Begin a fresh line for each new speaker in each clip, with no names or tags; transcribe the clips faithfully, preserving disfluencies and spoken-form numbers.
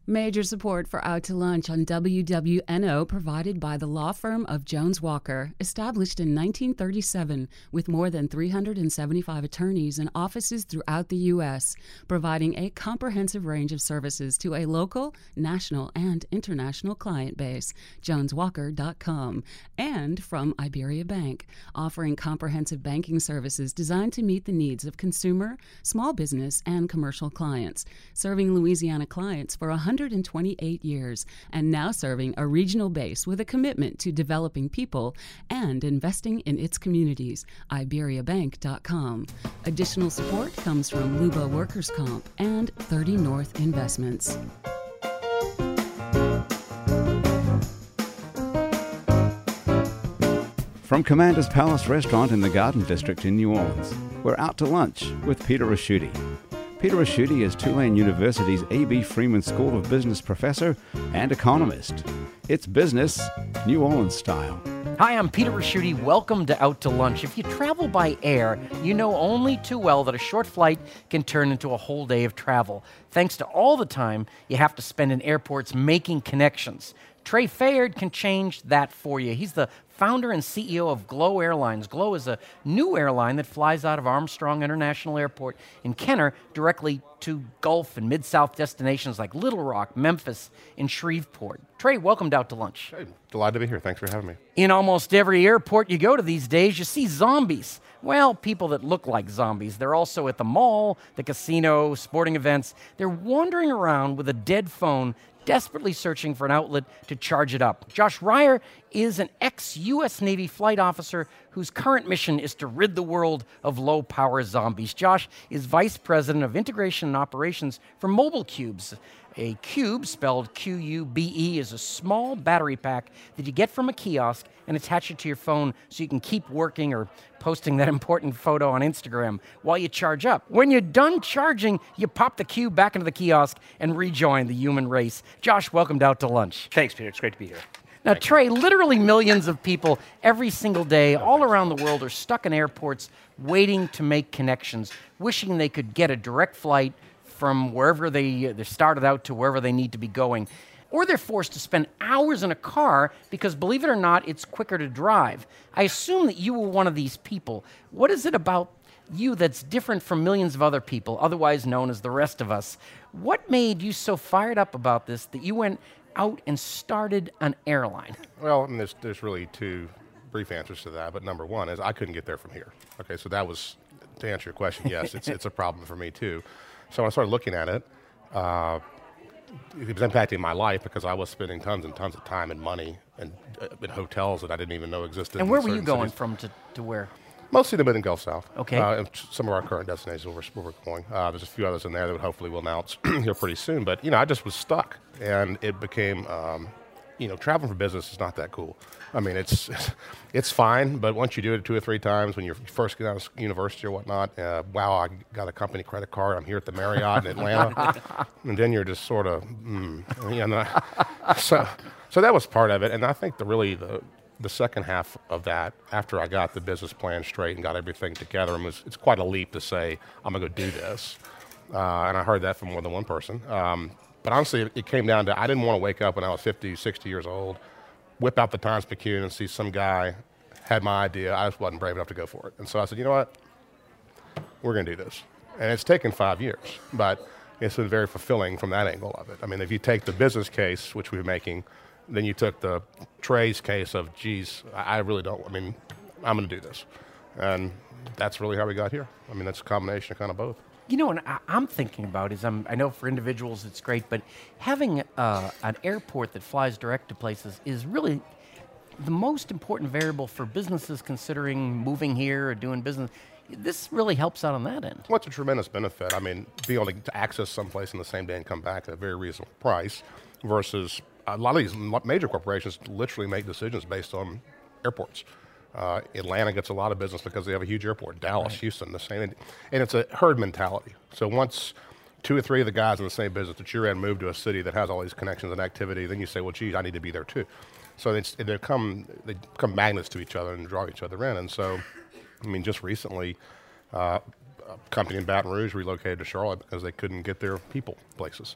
Major support for Out to Lunch on W W N O provided by the law firm of Jones Walker, established in nineteen thirty-seven with more than three hundred seventy-five attorneys and offices throughout the U S, providing a comprehensive range of services to a local, national, and international client base. jones walker dot com. And from Iberia Bank, offering comprehensive banking services designed to meet the needs of consumer, small business, and commercial clients, serving Louisiana clients for one hundred twenty-eight years, and now serving a regional base with a commitment to developing people and investing in its communities. iberia bank dot com. Additional support comes from Luba Workers Comp and thirty North Investments.
From Commander's Palace Restaurant in the Garden District in New Orleans, we're out to lunch with Peter Ricchiuti. Peter Ricchiuti is Tulane University's A B Freeman School of Business professor and economist. It's business, New Orleans style.
Hi, I'm Peter Ricchiuti. Welcome to Out to Lunch. If you travel by air, you know only too well that a short flight can turn into a whole day of travel, thanks to all the time you have to spend in airports making connections. Trey Fayard can change that for you. He's the founder and C E O of Glow Airlines. Glow is a new airline that flies out of Armstrong International Airport in Kenner directly to Gulf and Mid-South destinations like Little Rock, Memphis, and Shreveport. Trey, welcome to Out to Lunch.
Hey, delighted to be here. Thanks for having me.
In almost every airport you go to these days, you see zombies. Well, people that look like zombies. They're also at the mall, the casino, sporting events. They're wandering around with a dead phone, desperately searching for an outlet to charge it up. Josh Ryer is an ex-U S Navy flight officer whose current mission is to rid the world of low-power zombies. Josh is Vice President of Integration and Operations for Mobile Cubes. A cube, spelled Q U B E, is a small battery pack that you get from a kiosk and attach it to your phone so you can keep working or posting that important photo on Instagram while you charge up. When you're done charging, you pop the cube back into the kiosk and rejoin the human race. Josh, welcome to Out to Lunch.
Thanks, Peter. It's great to be here.
Now, Trey, literally millions of people every single day all around the world are stuck in airports waiting to make connections, wishing they could get a direct flight from wherever they, they started out to wherever they need to be going. Or they're forced to spend hours in a car because, believe it or not, it's quicker to drive. I assume that you were one of these people. What is it about you that's different from millions of other people, otherwise known as the rest of us? What made you so fired up about this that you went out and started an airline?
Well, I mean, there's, there's really two brief answers to that, but number one is I couldn't get there from here. Okay, so that was, to answer your question, yes, it's, it's a problem for me too. So when I started looking at it, uh, it was impacting my life because I was spending tons and tons of time and money and uh, in hotels that I didn't even know existed.
And where were you
certain
going
cities.
from to, to where?
Mostly the Mid and Gulf South.
Okay.
Uh, and some of our current destinations where we're, where we're going. Uh, there's a few others in there that would hopefully we'll announce here pretty soon. But, you know, I just was stuck. And it became, um, you know, traveling for business is not that cool. I mean, it's it's fine, but once you do it two or three times when you're first getting out of university or whatnot, uh, wow, I got a company credit card. I'm here at the Marriott in Atlanta. And then you're just sort of, mm, you know. So, so that was part of it. And I think the really the the second half of that, after I got the business plan straight and got everything together, and was, it's quite a leap to say, I'm going to go do this. Uh, and I heard that from more than one person. Um, but honestly, it, it came down to, I didn't want to wake up when I was fifty, sixty years old, whip out the Times-Picayune and see some guy had my idea. I just wasn't brave enough to go for it. And so I said, you know what? We're going to do this. And it's taken five years, but it's been very fulfilling from that angle of it. I mean, if you take the business case, which we're making, then you took the Trey's case of, geez, I really don't, I mean, I'm going to do this. And that's really how we got here. I mean, that's a combination of kind of both.
You know, what I- I'm thinking about is, I'm, I know for individuals it's great, but having uh, an airport that flies direct to places is really the most important variable for businesses considering moving here or doing business. This really helps out on that end.
Well, it's a tremendous benefit. I mean, being able to access someplace in the same day and come back at a very reasonable price versus a lot of these major corporations literally make decisions based on airports. Uh, Atlanta gets a lot of business because they have a huge airport. Dallas, right. Houston, the same. And it's a herd mentality. So once two or three of the guys in the same business that you're in move to a city that has all these connections and activity, then you say, well, geez, I need to be there too. So it's, they become they become magnets to each other and draw each other in. And so, I mean, just recently, uh, a company in Baton Rouge relocated to Charlotte because they couldn't get their people places.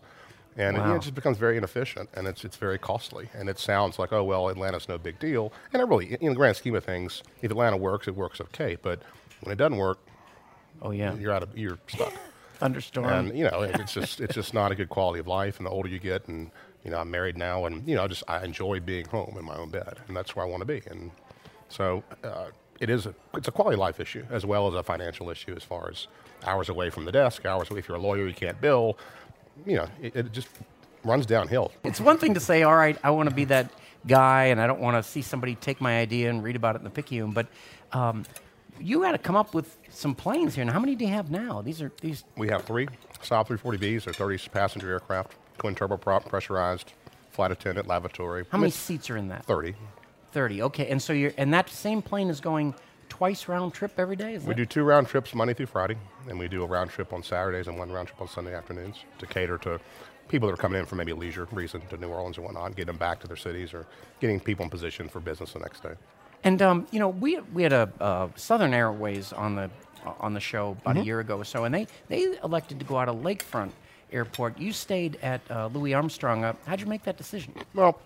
And
Wow.
it, you know, it just becomes very inefficient, and it's it's very costly. And it sounds like, oh, well, Atlanta's no big deal. And it really, in the grand scheme of things, if Atlanta works, it works okay. But when it doesn't work,
Oh, yeah.
you're out of you're stuck.
Thunderstorm.
And you know, it's just it's just not a good quality of life. And the older you get, and you know, I'm married now, and you know, I just I enjoy being home in my own bed, and that's where I want to be. And so uh, it is a it's a quality of life issue as well as a financial issue, as far as hours away from the desk, hours away. If you're a lawyer, you can't bill. You know, it, it just runs downhill.
It's one thing to say, all right, I want to be that guy, and I don't want to see somebody take my idea and read about it in the Picayune, but um, you had to come up with some planes here. Now, how many do you have now? These are these.
We have three Saab three forty Bs. They're thirty passenger aircraft, twin turboprop, pressurized, flight attendant, lavatory.
How many seats are in that?
thirty.
thirty. Okay, and so you're and that same plane is going twice round trip every day. Is
We
that?
do two round trips Monday through Friday, and we do a round trip on Saturdays and one round trip on Sunday afternoons to cater to people that are coming in for maybe a leisure reason to New Orleans or whatnot, getting them back to their cities or getting people in position for business the next day.
And um, you know, we we had a uh, Southern Airways on the uh, on the show about
Mm-hmm.
a year ago or so, and they they elected to go out of Lakefront Airport. You stayed at uh, Louis Armstrong. Uh, how'd you make that decision?
Well,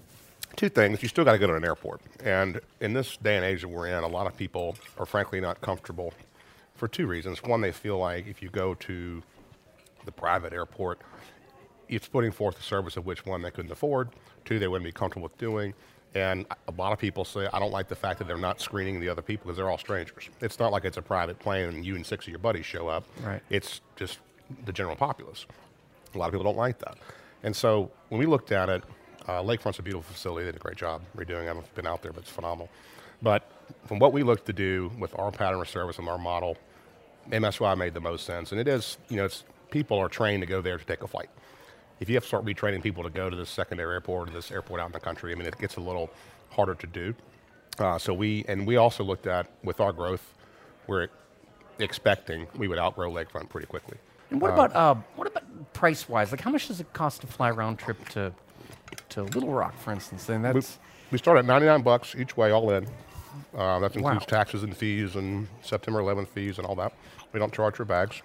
two things. You still got to go to an airport. And in this day and age that we're in, a lot of people are frankly not comfortable for two reasons. One, they feel like if you go to the private airport, it's putting forth a service of which, one, they couldn't afford, two, they wouldn't be comfortable with doing. And a lot of people say, I don't like the fact that they're not screening the other people because they're all strangers. It's not like it's a private plane and you and six of your buddies show up.
Right.
It's just the general populace. A lot of people don't like that. And so when we looked at it, uh, Lakefront's a beautiful facility. They did a great job redoing it. I haven't been out there, but it's phenomenal. But from what we looked to do with our pattern of service and our model, M S Y made the most sense. And it is, you know, it's, people are trained to go there to take a flight. If you have to start retraining people to go to this secondary airport or this airport out in the country, I mean, it gets a little harder to do. Uh, so we, and we also looked at, with our growth, we're expecting we would outgrow Lakefront pretty quickly.
And what about uh, what about price wise? Like, how much does it cost to fly round trip to to Little Rock, for instance? And
We,
that's
we start at ninety-nine bucks each way, all in. Uh, that includes
Wow.
taxes and fees and September eleventh fees and all that. We don't charge for bags.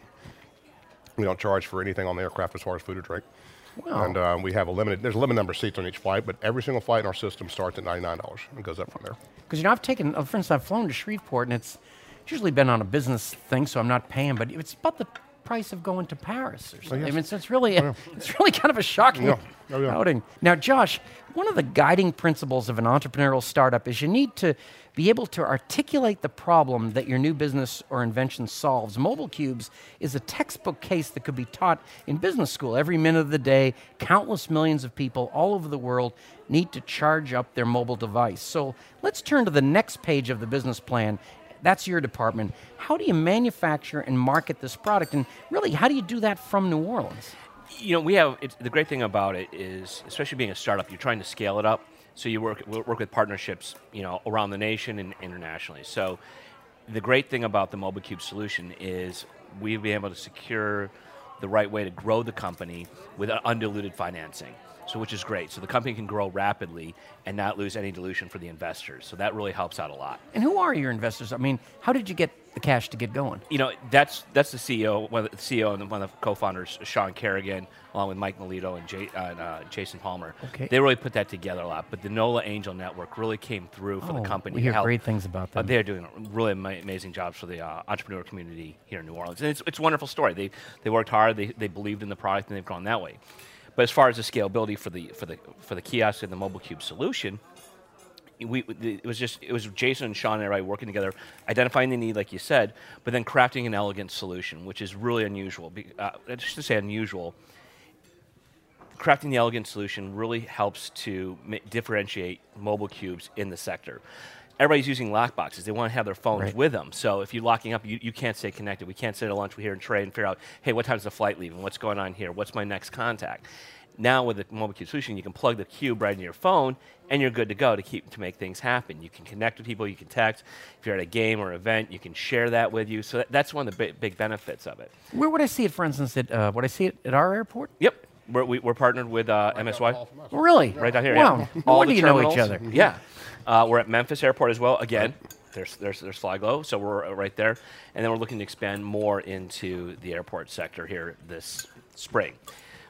We don't charge for anything on the aircraft as far as food or drink.
Wow.
And uh, we have a limited, there's a limited number of seats on each flight, but every single flight in our system starts at ninety-nine dollars and goes up from there.
because you know I've taken, uh, for instance, I've flown to Shreveport, and it's usually been on a business thing, so I'm not paying, but it's about the price of going to Paris or something.
yes.
I mean, so it's really it's really kind of a shocking
Yeah. Oh, yeah.
outing. Now, Josh, one of the guiding principles of an entrepreneurial startup is you need to be able to articulate the problem that your new business or invention solves. Mobile Cubes is a textbook case that could be taught in business school every minute of the day. Countless millions of people all over the world need to charge up their mobile device. So let's turn to the next page of the business plan. That's your department. How do you manufacture and market this product? And really, how do you do that from New Orleans?
You know, we have, it's, the great thing about it is, especially being a startup, you're trying to scale it up. So you work work with partnerships, you know, around the nation and internationally. So the great thing about the Mobile Cube solution is we've been able to secure the right way to grow the company with undiluted financing. So which is great. So the company can grow rapidly and not lose any dilution for the investors. So that really helps out a lot.
And who are your investors? I mean, how did you get the cash to get going?
You know, that's that's the C E O, one of the C E O and one of the co-founders, Sean Kerrigan, along with Mike Melito and, Jay, uh, and uh, Jason Palmer.
Okay.
They really put that together a lot. But the NOLA Angel Network really came through for
Oh,
the company.
we
to
hear
help.
great things about
Uh,
them.
they're doing really ama- amazing jobs for the uh, entrepreneur community here in New Orleans. And it's, it's a wonderful story. They they worked hard, they, they believed in the product, and they've gone that way. But as far as the scalability for the for the for the kiosk and the Mobile Cube solution, we it was just it was Jason and Sean and I working together, identifying the need, like you said, but then crafting an elegant solution, which is really unusual. Be- Uh, just to say unusual, crafting the elegant solution really helps to ma- differentiate Mobile Cubes in the sector. Everybody's using lock boxes. They want to have their phones
Right.
with them. So if you're locking up, you, you can't stay connected. We can't sit at lunch here and trade and figure out, hey, what time's the flight leaving? What's going on here? What's my next contact? Now with the Mobile Cube solution, you can plug the cube right into your phone, and you're good to go to keep to make things happen. You can connect with people. You can text. If you're at a game or event, you can share that with you. So that, that's one of the big, big benefits of it.
Where would I see it, for instance? At, uh, would I see it at our airport?
Yep. We're, we, we're partnered with uh, M S Y.
Really?
Right down here,
Wow.
yeah.
No
All
wonder
the
you know each
terminals.
other.
Yeah. Uh, we're at Memphis Airport as well. Again, there's, there's, there's Flyglow, so we're right there. And then we're looking to expand more into the airport sector here this spring.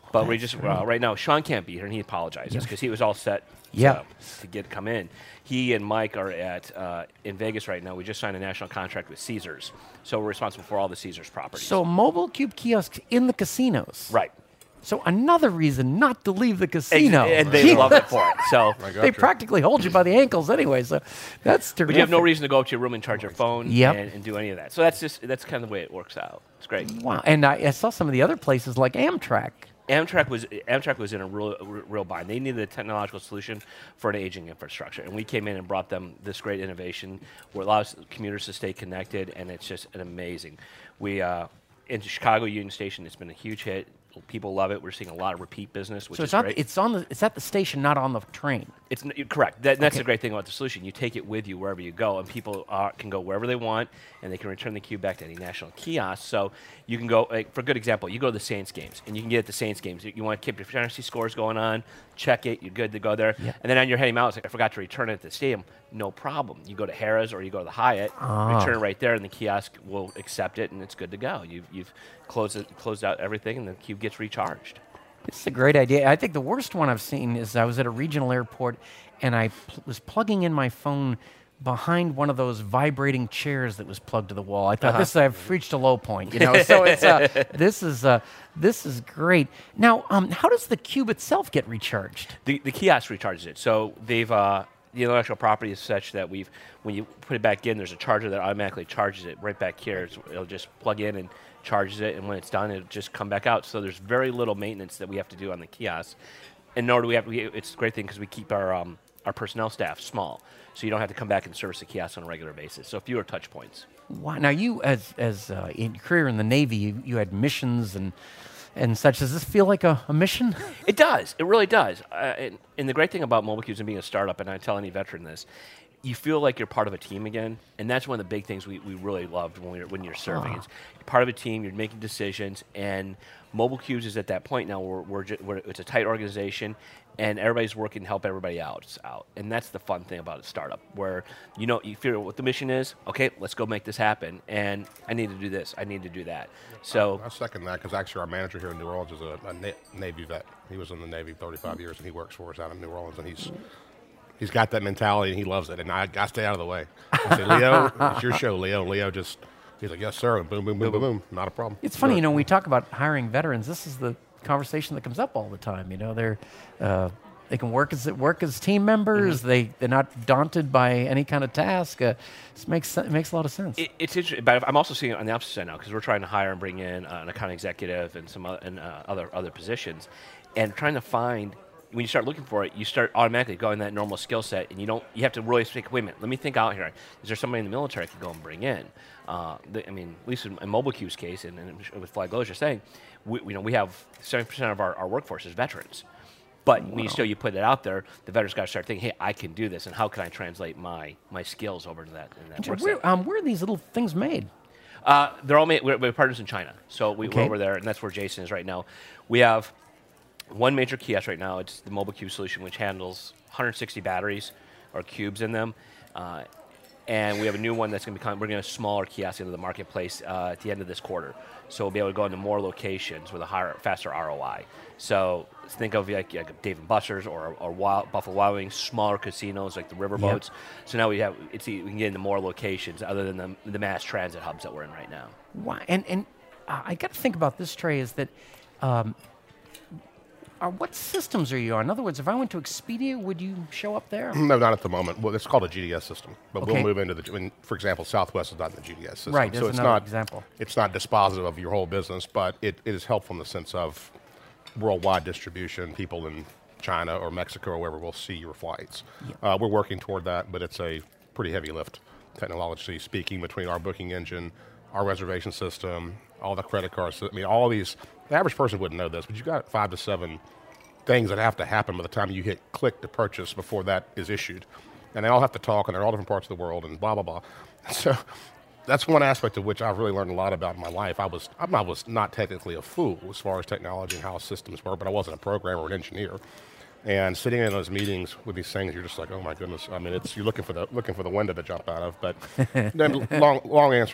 But we just uh, right now, Sean can't be here, and he apologizes
Yeah.
because he was all set
Yeah.
to, to get come in. He and Mike are at uh, in Vegas right now. We just signed a national contract with Caesars, so we're responsible for all the Caesars properties.
So mobile cube kiosks in the casinos.
right.
So another reason not to leave the
Ex-
casino.
and they love it for it. So,
I got
They
you.
practically hold you by the ankles anyway, so that's terrific.
but you have no reason to go up to your room and charge your phone
Yep.
and, and do any of that. So that's just that's kind of the way it works out. It's great.
Wow, and I, I saw some of the other places like Amtrak.
Amtrak was Amtrak was in a real real bind. They needed a technological solution for an aging infrastructure, and we came in and brought them this great innovation where it allows commuters to stay connected, and it's just an amazing. We uh, in Chicago Union Station, it's been a huge hit. People love it. We're seeing a lot of repeat business, which
So
is
it's not,
great.
it's on the it's at the station, not on the train.
It's n- you're correct. That, that's
Okay.
the great thing about the solution. You take it with you wherever you go, and people are, can go wherever they want, and they can return the cube back to any national kiosk. So you can go, like, for a good example, you go to the Saints games, and you can get at the Saints games. You, you want to keep your fantasy scores going on, check it, you're good to go there.
Yeah.
And then on your heading out, it's like, I forgot to return it at the stadium. No problem. You go to Harrah's or you go to the Hyatt, return it right there, and the kiosk will accept it, and it's good to go. You've, you've closed, it, closed out everything, and the cube gets recharged.
It's a great idea. I think the worst one I've seen is I was at a regional airport and I pl- was plugging in my phone behind one of those vibrating chairs that was plugged to the wall. I thought this I've reached a low point, you know. So it's uh, this is uh, this is great. Now, um, how does the cube itself get recharged?
The, the kiosk recharges it. So they've uh, the intellectual property is such that we've when you put it back in, there's a charger that automatically charges it right back here. So it'll just plug in and charges it, and when it's done, it'll just come back out. So there's very little maintenance that we have to do on the kiosk. And nor do we have. We, it's a great thing because we keep our um, our personnel staff small, so you don't have to come back and service the kiosk on a regular basis. So fewer touch points.
Wow. Now, you as as uh, in your career in the Navy, you, you had missions and and such. Does this feel like a, a mission?
It does. It really does. Uh, and, and the great thing about Mobile Cubes and being a startup, and I tell any veteran this, you feel like you're part of a team again, and that's one of the big things we, we really loved when, we were, when you're serving. It's you're part of a team, you're making decisions, and Mobile Cubes is at that point now where, we're, ju- where it's a tight organization, and everybody's working to help everybody else out. And that's the fun thing about a startup, where you know you figure out what the mission is. Okay, let's go make this happen. And I need to do this. I need to do that. So
I second that because actually our manager here in New Orleans is a, a Na- Navy vet. He was in the Navy thirty-five years, and he works for us out in New Orleans, and he's he's got that mentality, and he loves it. And I, I stay out of the way. I say, Leo, it's your show, Leo. And Leo just he's like, yes, sir. And boom, boom, boom, boom, boom. Not a problem.
It's funny,
Sure.
you know, when we talk about hiring veterans, this is the conversation that comes up all the time. You know, they're uh, they can work as work as team members.
Mm-hmm.
They they're not daunted by any kind of task. Uh, this makes sen- it makes a lot of sense.
It, it's interesting, but I'm also seeing it on the opposite side now because we're trying to hire and bring in uh, an account executive and some other, and, uh, other other positions, and trying to find. When you start looking for it, you start automatically going that normal skill set, and you don't. You have to really think. Wait a minute. Let me think out here. Is there somebody in the military I could go and bring in? Uh, the, I mean, at least in, in Mobile Cube's case, and, and with Fly Glows, you're saying, we, you know, we have seventy percent of our, our workforce is veterans. But when you still you put it out there, the veterans got to start thinking, hey, I can do this, and how can I translate my my skills over to that? In that work set?
where, um, where are these little things made?
Uh, they're all made. We're, we're partners in China, so we,
Okay.
we're over there, and that's where Jason is right now. We have one major kiosk right now. It's the Mobile Cube solution, which handles one hundred sixty batteries or cubes in them, uh, and we have a new one that's going to be coming. We're going to a smaller kiosk into the marketplace uh, at the end of this quarter, so we'll be able to go into more locations with a higher, faster R O I. So think of like, like Dave and Buster's or, or Wild, Buffalo Wild Wings, smaller casinos like the riverboats. So now we have it's we can get into more locations other than the, the mass transit hubs that we're in right now.
Wow. And and uh, I got to think about this, Trey. Is that um, are, what systems are you on? In other words, if I went to Expedia, would you show up there?
No, not at the moment. Well, it's called a G D S system, but
Okay.
we'll move into the. I mean, for example, Southwest is not in the G D S system,
Right,
so
there's
it's
another
not
example.
It's not dispositive of your whole business, but it, it is helpful in the sense of worldwide distribution. People in China or Mexico or wherever will see your flights. Uh, we're working toward that, but it's a pretty heavy lift, technologically speaking, between our booking engine, our reservation system, all the credit cards. I mean, all these. The average person wouldn't know this, but you've got five to seven things that have to happen by the time you hit click to purchase before that is issued. And they all have to talk, and they're all different parts of the world, and blah, blah, blah. So that's one aspect of which I've really learned a lot about in my life. I was, I was not technically a fool as far as technology and how systems work, but I wasn't a programmer or an engineer. And sitting in those meetings with these things, you're just like, oh my goodness. I mean, it's you're looking for the looking for the window to jump out of. But then long long answer to your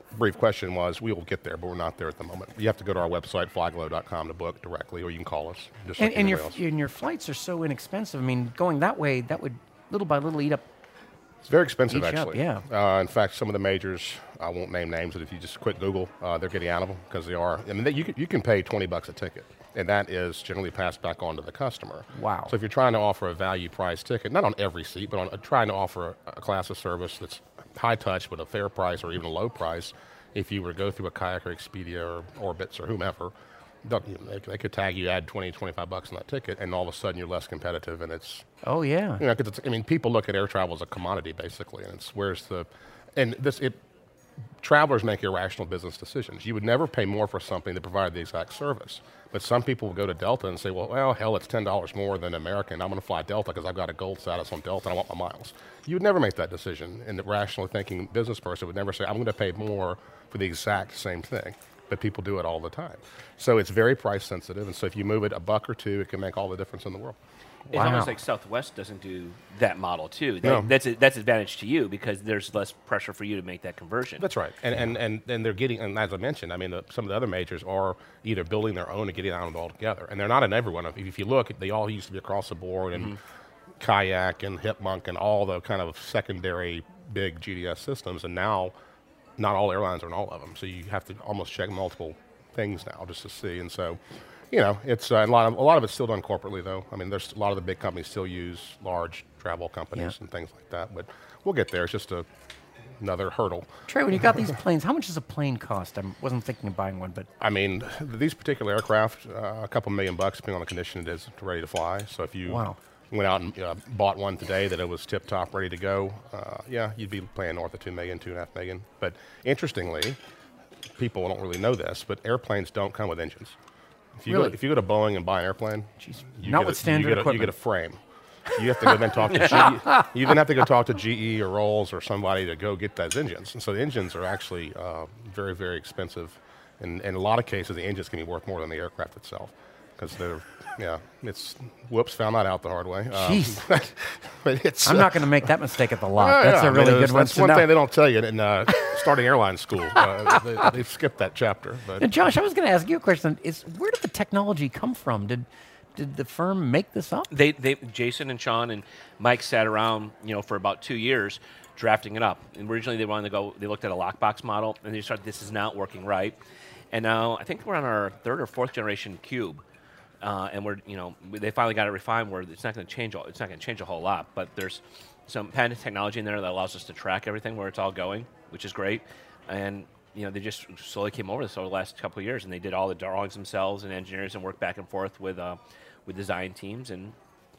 brief question was, we will get there, but we're not there at the moment. You have to go to our website, flyglow dot com, to book directly, or you can call us. Just
And,
like
and, your,
anybody else.
and your flights are so inexpensive. I mean, going that way, that would little by little eat up.
It's very expensive,
Each up,
actually.
yeah.
Uh, in fact, some of the majors, I won't name names, but if you just quick Google, uh, they're getting out of them because they are. I mean, they, you can, you can pay twenty bucks a ticket, and that is generally passed back on to the customer.
Wow.
So if you're trying to offer a value price ticket, not on every seat, but on uh, trying to offer a, a class of service that's high touch but a fair price or even a low price, if you were to go through a Kayak or Expedia or Orbitz or whomever, they'll- you know, they, they could tag you, add twenty, twenty-five bucks on that ticket, and all of a sudden you're less competitive, and it's.
Oh, yeah.
You know, 'cause it's, I mean, people look at air travel as a commodity, basically, and it's where's the, and this, it, travelers make irrational business decisions. You would never pay more for something that provided the exact service. But some people will go to Delta and say, well, well hell, it's ten dollars more than American. I'm going to fly Delta because I've got a gold status on Delta and I want my miles. You would never make that decision. And the rationally thinking business person would never say, I'm going to pay more for the exact same thing. But people do it all the time. So it's very price sensitive. And so if you move it a buck or two, it can make all the difference in the world.
It's
Wow.
almost like Southwest doesn't do that model too. That,
No.
That's a, that's advantage to you because there's less pressure for you to make that conversion.
That's right, and and and, and they're getting, and as I mentioned, I mean, the, some of the other majors are either building their own or getting out of it all together, and they're not in every one. If if you look, they all used to be across the board, and
Mm-hmm.
Kayak and Hipmunk and all the kind of secondary big G D S systems, and now not all airlines are in all of them, so you have to almost check multiple things now just to see, and so. You know, it's uh, a lot of a lot of it's still done corporately, though. I mean, there's a lot of the big companies still use large travel companies
Yeah.
and things like that. But we'll get there. It's just a, another hurdle.
Trey, when you got these planes, how much does a plane cost? I wasn't thinking of buying one, but
I mean, these particular aircraft, uh, a couple million bucks, depending on the condition it is, ready to fly. So if you
Wow.
went out and uh, bought one today that it was tip top, ready to go, uh, yeah, you'd be paying north of two million, two and a half million. But interestingly, people don't really know this, but airplanes don't come with engines. If you,
Really?
go, if you go to Boeing and buy an airplane,
Jeez.
you
Not
get
with
a,
standard
you get a, you
equipment.
get a frame. You have to go then talk to G E. You then have to go talk to G E or Rolls or somebody to go get those engines. And so the engines are actually uh, very, very expensive. And in a lot of cases, the engines can be worth more than the aircraft itself because they're, yeah, it's, whoops, found that out the hard way. Um,
Jeez.
but it's,
I'm
uh,
not going to make that mistake at the lot.
yeah,
That's
yeah,
a
I mean,
really
that's-
good one
That's
to
one
know.
thing they don't tell you in uh, starting airline school. Uh, they, they've skipped that chapter. But
And Josh, I was going to ask you a question. Is where did the technology come from? Did did the firm make this up?
They, they, Jason and Sean and Mike sat around, you know, for about two years drafting it up. And originally they wanted to go, they looked at a lockbox model, and they started, this is not working right. And now I think we're on our third or fourth generation Cube, uh, and we're, you know, they finally got it refined where it's not going to change, all, it's not going to change a whole lot, but there's some patented technology in there that allows us to track everything where it's all going, which is great. And you know, they just slowly came over this over the last couple of years, and they did all the drawings themselves and engineers and worked back and forth with uh, with design teams. And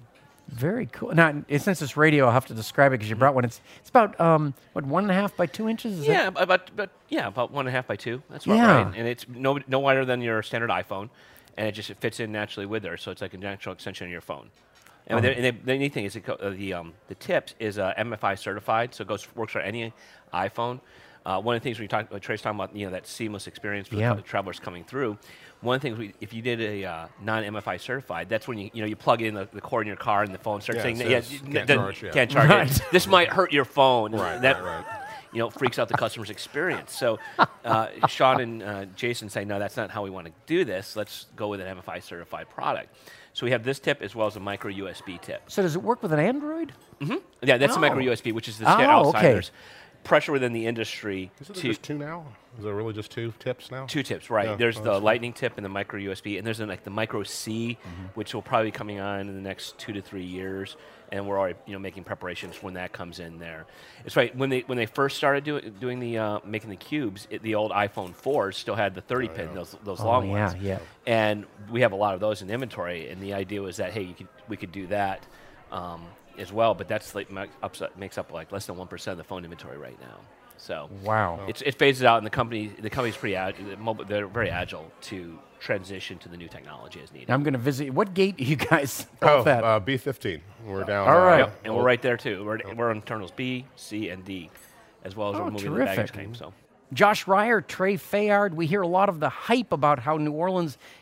Very cool. Now, and since it's radio, I'll have to describe it because you brought one. It's it's about um what one and a half by two inches. Is
yeah,
that?
about, about yeah, about one and a half by two. That's about
Yeah.
right. And it's no no wider than your standard iPhone, and it just it fits in naturally with there, so it's like a natural extension of your phone. And, the, and the, the neat thing is it co- uh, the um, the tips is uh, M F I certified, so it goes works for any iPhone. Uh, one of the things when you talk, uh, Trey's talking about, you know, that seamless experience for
Yeah.
the travelers coming through. One of the things, we, if you did a uh, non-M F I certified, that's when you you know you plug in the, the cord in your car and the phone starts
Yeah,
saying,
it
yeah,
says
you-
can't
then
charge, yeah.
can't charge
Right.
it. This might hurt your phone. And
Right,
that,
right, right.
you know, freaks out the customer's experience. So uh, Sean and uh, Jason say, no, that's not how we want to do this. Let's go with an M F I certified product. So we have this tip as well as a micro U S B tip.
So does it work with an Android?
Yeah, that's a micro
Oh.
U S B, which is the
Oh,
stand outside.
okay.
There's pressure within the industry
Is it
to
just two now? Is there really just two tips now?
two tips, right?
Yeah,
There's
oh,
the
that's
lightning tip and the micro U S B, and there's then like the micro C,
Mm-hmm.
which will probably be coming on in the next two to three years, and we're already you know making preparations when that comes in there. It's right when they when they first started do, doing the uh, making the cubes, it, the old iPhone fours still had the thirty pin, those those
Oh,
long
yeah,
ones.
yeah.
And we have a lot of those in inventory, and the idea was that hey, you could we could do that. Um, as well, but that's like ma- ups, makes up like less than one percent of the phone inventory right now. So
Wow.
it's, it phases out, and the company the company's pretty ag- the mobile, they're very agile to transition to the new technology as needed.
I'm going to visit. What gate are you guys
Oh,
both at?
uh, B fifteen. We're down.
All
uh,
right.
Yep, and we're right there too. We're, we're on terminals B, C, and D, as well as
Oh,
we're moving the
terrific.
baggage claim. So
Josh Ryer, Trey Fayard. We hear a lot of the hype about how New Orleans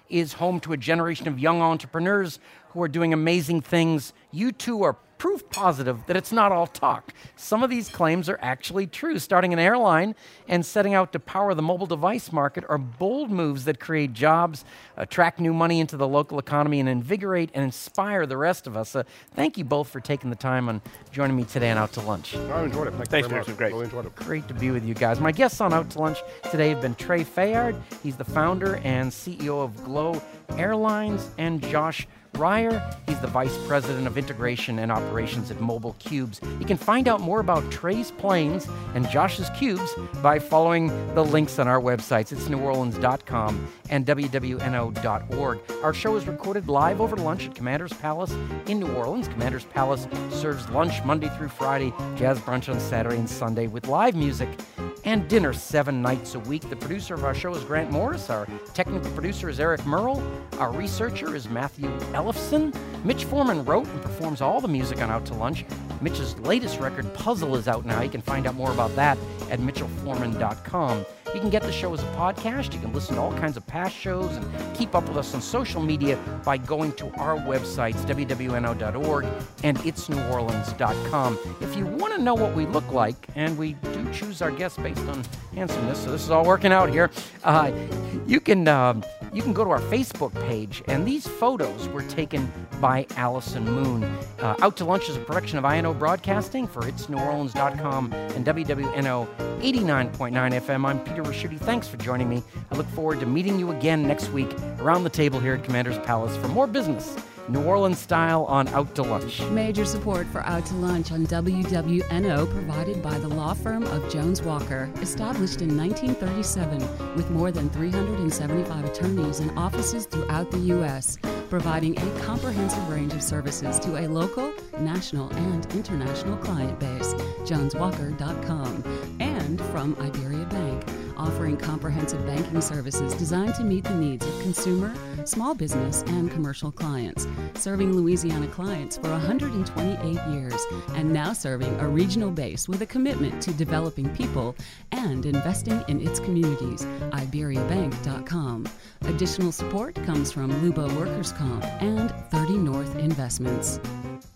is home to a generation of young entrepreneurs who are doing amazing things. You too are proof positive that it's not all talk. Some of these claims are actually true. Starting an airline and setting out to power the mobile device market are bold moves that create jobs, attract new money into the local economy, and invigorate and inspire the rest of us. Uh, thank you both for taking the time and joining me today on Out to Lunch.
I enjoyed it. Thank
Thanks,
you very
Peter.
much.
Great.
Really enjoyed it.
Great to be with you guys. My guests on Out to Lunch today have been Trey Fayard. He's the founder and C E O of Glow Airlines, and Josh Ryer. He's the Vice President of Integration and Operations at Mobile Cubes. You can find out more about Trey's planes and Josh's cubes by following the links on our websites. It's new orleans dot com and w w n o dot org. Our show is recorded live over lunch at Commander's Palace in New Orleans. Commander's Palace serves lunch Monday through Friday, jazz brunch on Saturday and Sunday with live music and dinner seven nights a week. The producer of our show is Grant Morris. Our technical producer is Eric Merle. Our researcher is Matthew Ellefson. Mitch Foreman wrote and performs all the music on Out to Lunch. Mitch's latest record, Puzzle, is out now. You can find out more about that at mitchell foreman dot com. You can get the show as a podcast. You can listen to all kinds of past shows and keep up with us on social media by going to our websites, w w n o dot org and its new orleans dot com. If you want to know what we look like, and we do choose our guests based on handsomeness, so this is all working out here, uh, you can uh, you can go to our Facebook page, and these photos were taken by Allison Moon. Uh, Out to Lunch is a production of I N O Broadcasting for its new orleans dot com and W W N O eighty-nine point nine F M. I'm Peter Ricchiuti. Thanks for joining me. I look forward to meeting you again next week around the table here at Commander's Palace for more business, New Orleans style, on Out to Lunch.
Major support for Out to Lunch on W W N O provided by the law firm of Jones Walker, established in nineteen thirty-seven with more than three hundred seventy-five attorneys and offices throughout the U S, providing a comprehensive range of services to a local, national, and international client base. jones walker dot com. And from Iberia Bank, offering comprehensive banking services designed to meet the needs of consumer, small business, and commercial clients, serving Louisiana clients for one hundred twenty-eight years, and now serving a regional base with a commitment to developing people and investing in its communities. iberia bank dot com. Additional support comes from Lubo Workers' Comp and thirty North Investments.